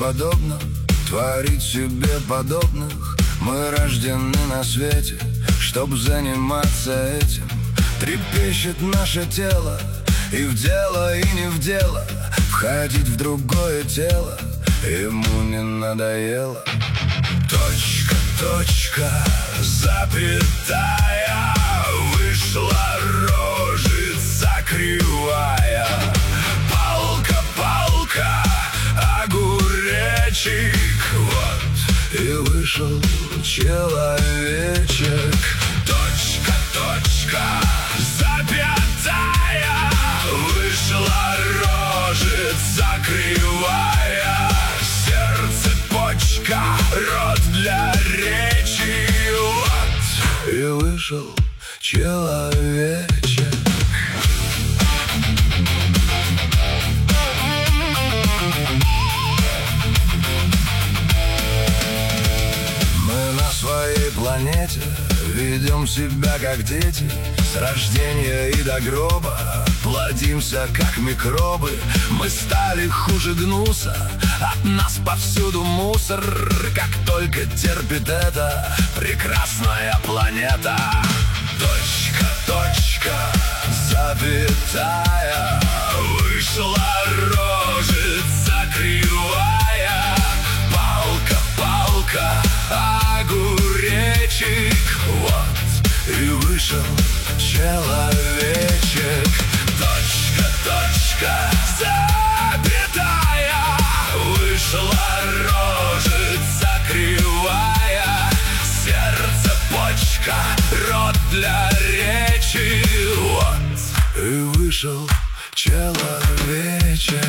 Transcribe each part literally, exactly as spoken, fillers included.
бесподобно творить себе подобных. Мы рождены на свете, чтоб заниматься этим. Трепещет наше тело, и в дело, и не в дело входить в другое тело ему не надоело. Точка, точка, запятая, вышла рожица кривая. Палка, палка, огуречек, вот и вышел человечек. Точка, точка, запятая, вышла рожица кривая. Сердце, почка, рот для речи, вот и вышел человечек. Мы на своей планете ведем себя как дети. С рождения и до гроба плодимся как микробы. Мы стали хуже гнуса, от нас повсюду мусор. Как только терпит это прекрасная планета. Точка, точка, запятая, вышла рожица кривая. Палка, палка, огуречек, вот и вышел человечек. Точка, точка, запятая, вышла рожица кривая. Сердце, почка, рот для речи, вот и вышел человечек.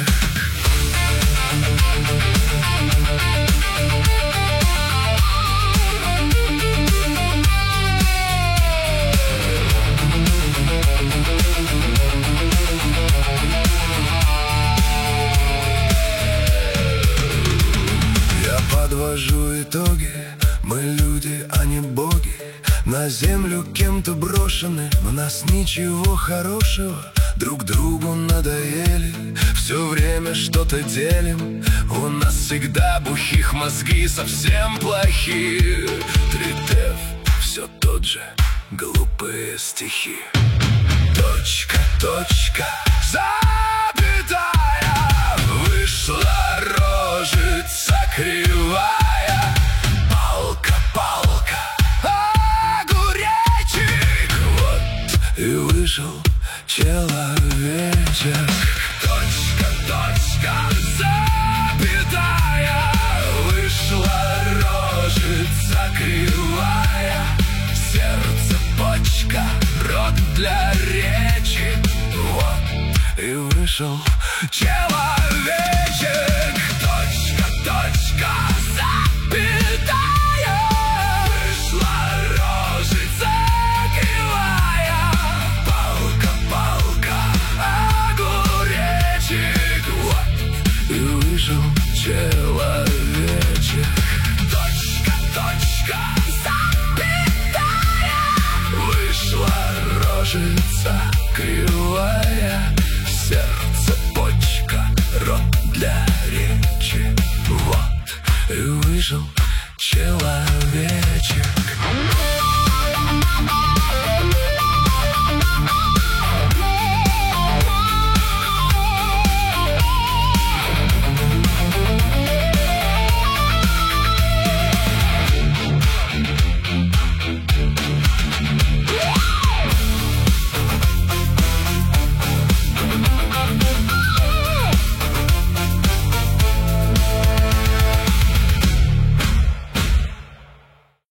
Подвожу итоги, мы люди, а не боги. На землю кем-то брошены, в нас ничего хорошего. Друг другу надоели, все время что-то делим. У нас всегда бухих мозги, совсем плохие. Тритеф, все тот же, глупые стихи. Точка, точка, запятая, вышла рожица кривая. Палка, палка, огуречек, вот и вышел человечек. Точка, точка, запятая, вышла рожица кривая. Сердце, почка, рот для речи, вот и вышел человечек. Точка, точка, запятая, вышла рожица кривая. Палка, палка, огуречек, вот и вышел человечек. Точка, точка, запятая, вышла рожица кривая. Сердце, почка, рот для речи, вот и вышел